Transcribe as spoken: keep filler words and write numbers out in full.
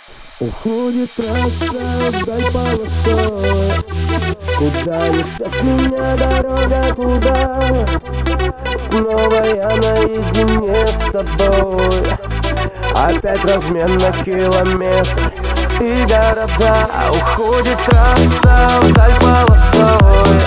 Уходит трасса вдаль полосой. Куда несет меня дорога, куда? Снова я наедине с собой. Опять размен на километр и города. Уходит трасса вдаль полосой.